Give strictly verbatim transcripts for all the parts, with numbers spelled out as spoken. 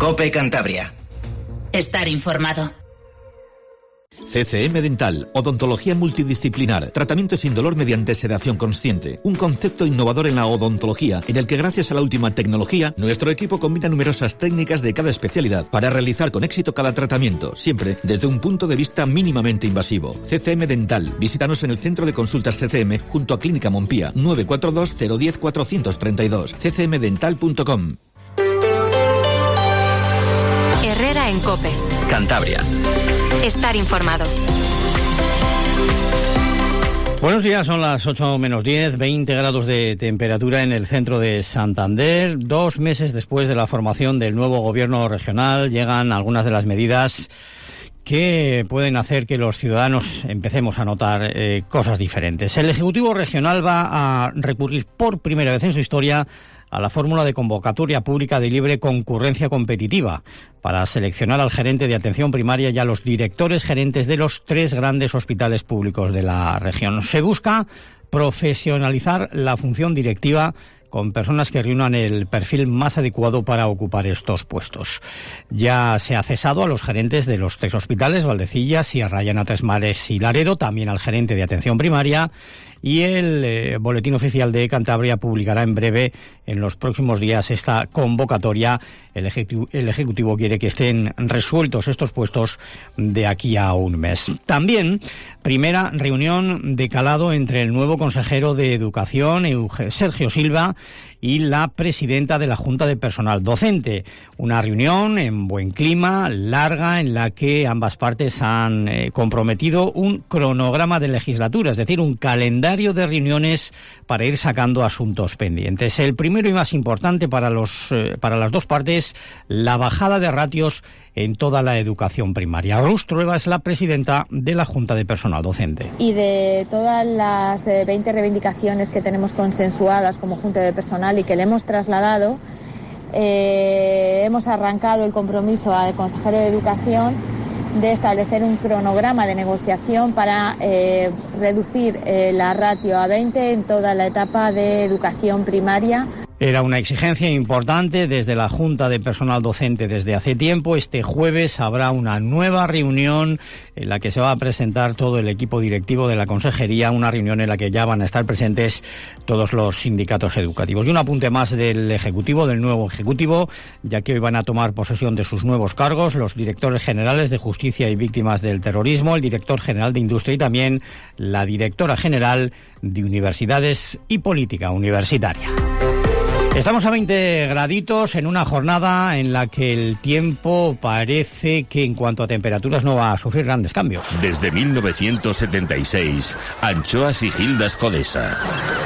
COPE Cantabria. Estar informado. C C M Dental, odontología multidisciplinar, tratamiento sin dolor mediante sedación consciente. Un concepto innovador en la odontología, en el que gracias a la última tecnología, nuestro equipo combina numerosas técnicas de cada especialidad para realizar con éxito cada tratamiento, siempre desde un punto de vista mínimamente invasivo. C C M Dental, visítanos en el Centro de Consultas C C M junto a Clínica Mompía, nueve cuatro dos cero uno cero cuatro tres dos, c c m dental punto com. Herrera en COPE. Cantabria. Estar informado. Buenos días, son las ocho menos diez, veinte grados de temperatura en el centro de Santander. Dos meses después de la formación del nuevo gobierno regional, llegan algunas de las medidas que pueden hacer que los ciudadanos empecemos a notar eh, cosas diferentes. El Ejecutivo Regional va a recurrir por primera vez en su historia a la fórmula de convocatoria pública de libre concurrencia competitiva para seleccionar al gerente de atención primaria y a los directores gerentes de los tres grandes hospitales públicos de la región. Se busca profesionalizar la función directiva con personas que reúnan el perfil más adecuado para ocupar estos puestos. Ya se ha cesado a los gerentes de los tres hospitales, Valdecilla, Sierra Llana, Tres Mares y Laredo, también al gerente de atención primaria, y el eh, Boletín Oficial de Cantabria publicará en breve, en los próximos días, esta convocatoria. El ejecutivo, el Ejecutivo quiere que estén resueltos estos puestos de aquí a un mes. También, primera reunión de calado entre el nuevo consejero de Educación, Euge, Sergio Silva, y la presidenta de la Junta de Personal Docente. Una reunión en buen clima, larga, en la que ambas partes han eh, comprometido un cronograma de legislatura, es decir, un calendario de reuniones para ir sacando asuntos pendientes. El primero y más importante para los eh, para las dos partes, la bajada de ratios en toda la educación primaria. Rus Trueba es la presidenta de la Junta de Personal Docente. Y de todas las eh, veinte reivindicaciones que tenemos consensuadas como Junta de Personal y que le hemos trasladado, eh, hemos arrancado el compromiso al consejero de Educación de establecer un cronograma de negociación para eh, reducir eh, la ratio a veinte en toda la etapa de educación primaria. Era una exigencia importante desde la Junta de Personal Docente desde hace tiempo. Este jueves habrá una nueva reunión en la que se va a presentar todo el equipo directivo de la Consejería, una reunión en la que ya van a estar presentes todos los sindicatos educativos. Y un apunte más del Ejecutivo, del nuevo Ejecutivo, ya que hoy van a tomar posesión de sus nuevos cargos los directores generales de Justicia y Víctimas del Terrorismo, el director general de Industria y también la directora general de Universidades y Política Universitaria. Estamos a veinte graditos en una jornada en la que el tiempo parece que en cuanto a temperaturas no va a sufrir grandes cambios. Desde mil novecientos setenta y seis, Anchoas y Gildas Codesa.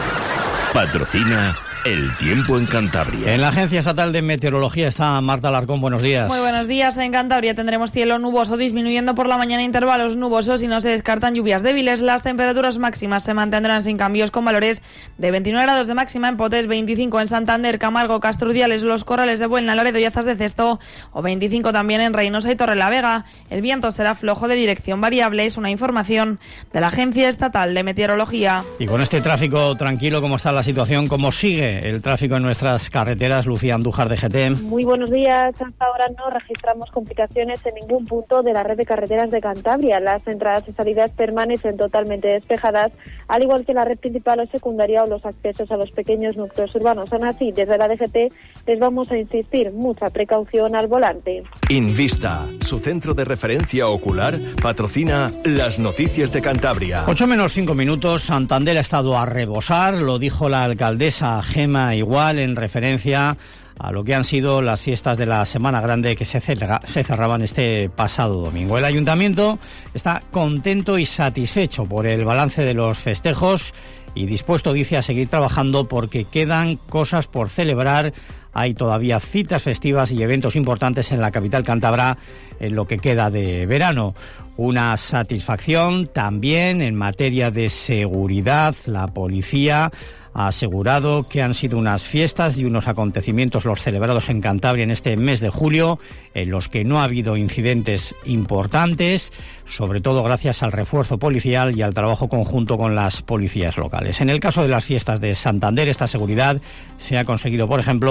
Patrocina el tiempo en Cantabria. En la Agencia Estatal de Meteorología está Marta Alarcón. Buenos días. Muy buenos días. En Cantabria tendremos cielo nuboso disminuyendo por la mañana, intervalos nubosos y no se descartan lluvias débiles. Las temperaturas máximas se mantendrán sin cambios, con valores de veintinueve grados de máxima en Potés, veinticinco en Santander, Camargo, Castrudiales, Los Corrales de Buelna, Loredo y Azas de Cesto, o veinticinco también en Reynosa y Torrelavega. El viento será flojo de dirección variable. Es una información de la Agencia Estatal de Meteorología. Y con este tráfico tranquilo, ¿cómo está la situación? ¿Cómo sigue el tráfico en nuestras carreteras? Lucía Andújar, de G T. Muy buenos días. Hasta ahora no registramos complicaciones en ningún punto de la red de carreteras de Cantabria. Las entradas y salidas permanecen totalmente despejadas, al igual que la red principal o secundaria o los accesos a los pequeños núcleos urbanos. Aún así, desde la D G T les vamos a insistir, mucha precaución al volante. Invista, su centro de referencia ocular, patrocina las noticias de Cantabria. ocho menos cinco minutos. Santander ha estado a rebosar, lo dijo la alcaldesa Gema Igual en referencia a lo que han sido las fiestas de la Semana Grande que se, cerra, se cerraban este pasado domingo. El Ayuntamiento está contento y satisfecho por el balance de los festejos y dispuesto, dice, a seguir trabajando porque quedan cosas por celebrar. Hay todavía citas festivas y eventos importantes en la capital cántabra en lo que queda de verano. Una satisfacción también en materia de seguridad. La policía ha asegurado que han sido unas fiestas y unos acontecimientos los celebrados en Cantabria en este mes de julio, en los que no ha habido incidentes importantes, sobre todo gracias al refuerzo policial y al trabajo conjunto con las policías locales. En el caso de las fiestas de Santander, esta seguridad se ha conseguido, por ejemplo,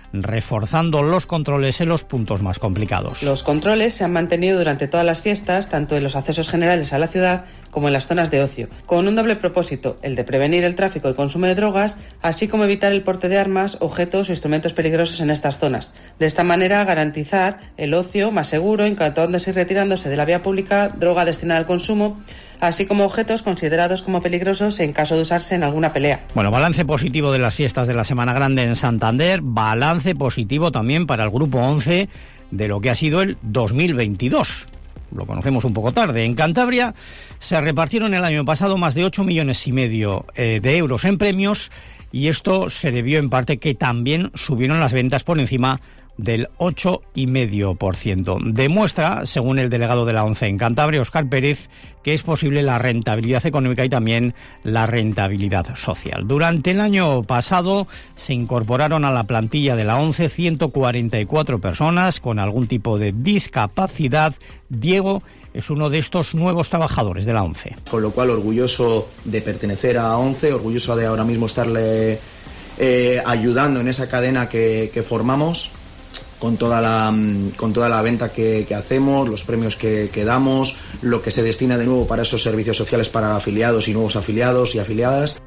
reforzando los controles en los puntos más complicados. Los controles se han mantenido durante todas las fiestas, tanto en los accesos generales a la ciudad como en las zonas de ocio, con un doble propósito, el de prevenir el tráfico y consumo de drogas, así como evitar el porte de armas, objetos o instrumentos peligrosos en estas zonas. De esta manera, garantizar el ocio más seguro, incautándose y retirándose de la vía pública droga destinada al consumo, así como objetos considerados como peligrosos en caso de usarse en alguna pelea. Bueno, balance positivo de las fiestas de la Semana Grande en Santander, balance positivo también para el Grupo once de lo que ha sido el dos mil veintidós. Lo conocemos un poco tarde. En Cantabria se repartieron el año pasado más de ocho millones y medio eh, de euros en premios, y esto se debió en parte que también subieron las ventas por encima del ocho coma cinco por ciento. Demuestra, según el delegado de la ONCE en Cantabria, Óscar Pérez, que es posible la rentabilidad económica y también la rentabilidad social. Durante el año pasado se incorporaron a la plantilla de la ONCE ciento cuarenta y cuatro personas con algún tipo de discapacidad. Diego es uno de estos nuevos trabajadores de la ONCE. Con lo cual, orgulloso de pertenecer a ONCE, orgulloso de ahora mismo estarle eh, ayudando en esa cadena que, que formamos, con toda la con toda la venta que, que hacemos, los premios que, que damos, lo que se destina de nuevo para esos servicios sociales para afiliados y nuevos afiliados y afiliadas.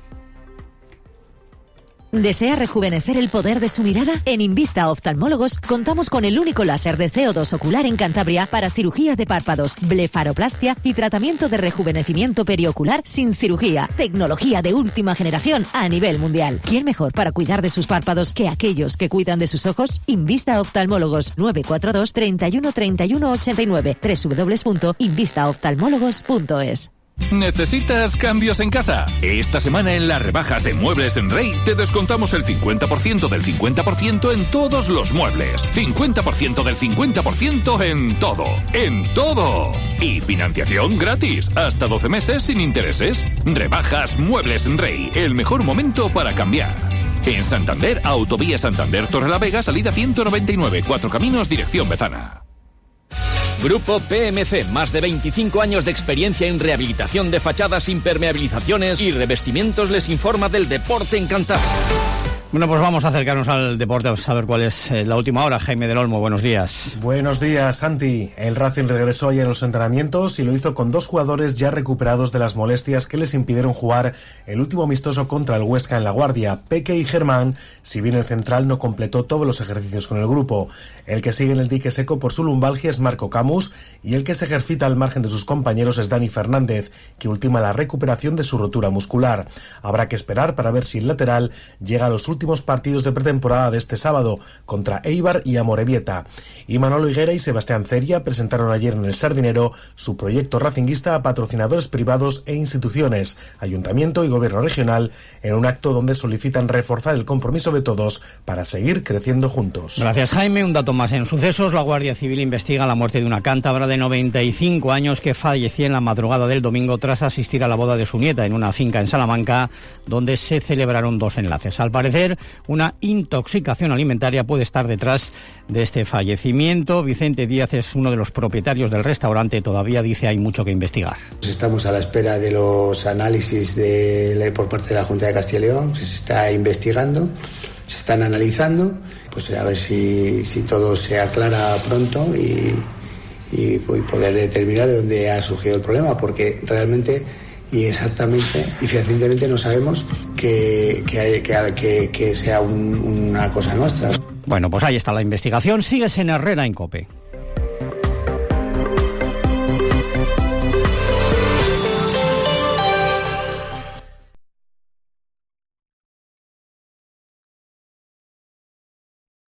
¿Desea rejuvenecer el poder de su mirada? En Invista Oftalmólogos contamos con el único láser de C O dos ocular en Cantabria para cirugía de párpados, blefaroplastia y tratamiento de rejuvenecimiento periocular sin cirugía. Tecnología de última generación a nivel mundial. ¿Quién mejor para cuidar de sus párpados que aquellos que cuidan de sus ojos? Invista Oftalmólogos, nueve cuatro dos, treinta y uno, treinta y uno, ochenta y nueve, doble u doble u doble u punto invista oftalmólogos punto es. ¿Necesitas cambios en casa? Esta semana en las rebajas de Muebles en Rey te descontamos el cincuenta por ciento del cincuenta por ciento en todos los muebles. cincuenta por ciento del cincuenta por ciento en todo. ¡En todo! Y financiación gratis. Hasta doce meses sin intereses. Rebajas Muebles en Rey. El mejor momento para cambiar. En Santander, Autovía Santander Torrelavega, salida ciento noventa y nueve, Cuatro Caminos, dirección Bezana. Grupo P M C, más de veinticinco años de experiencia en rehabilitación de fachadas, impermeabilizaciones y revestimientos, les informa del deporte en Cantabria. Bueno, pues vamos a acercarnos al deporte, a saber cuál es la última hora. Jaime del Olmo, buenos días. Buenos días, Santi. El Racing regresó ayer a los entrenamientos y lo hizo con dos jugadores ya recuperados de las molestias que les impidieron jugar el último amistoso contra el Huesca en La Guardia. Peque y Germán, si bien el central no completó todos los ejercicios con el grupo. El que sigue en el dique seco por su lumbalgia es Marco Camus y el que se ejercita al margen de sus compañeros es Dani Fernández, que ultima la recuperación de su rotura muscular. Habrá que esperar para ver si el lateral llega a los últimos partidos de pretemporada de este sábado contra Eibar y Amorebieta. Y Manolo Higuera y Sebastián Ceria presentaron ayer en el Sardinero su proyecto racinguista a patrocinadores privados e instituciones, ayuntamiento y gobierno regional, en un acto donde solicitan reforzar el compromiso de todos para seguir creciendo juntos. Gracias, Jaime. Un dato más en sucesos. La Guardia Civil investiga la muerte de una cántabra de noventa y cinco años que falleció en la madrugada del domingo tras asistir a la boda de su nieta en una finca en Salamanca, donde se celebraron dos enlaces. Al parecer, una intoxicación alimentaria puede estar detrás de este fallecimiento. Vicente Díaz es uno de los propietarios del restaurante. Todavía dice hay mucho que investigar. Estamos a la espera de los análisis de, por parte de la Junta de Castilla y León. Se está investigando, se están analizando, pues a ver si, si todo se aclara pronto y, y, y poder determinar de dónde ha surgido el problema, porque realmente y exactamente y fehacientemente no sabemos que, que, que, que, que sea un, una cosa nuestra. Bueno, pues ahí está la investigación. Sigues en Herrera en COPE.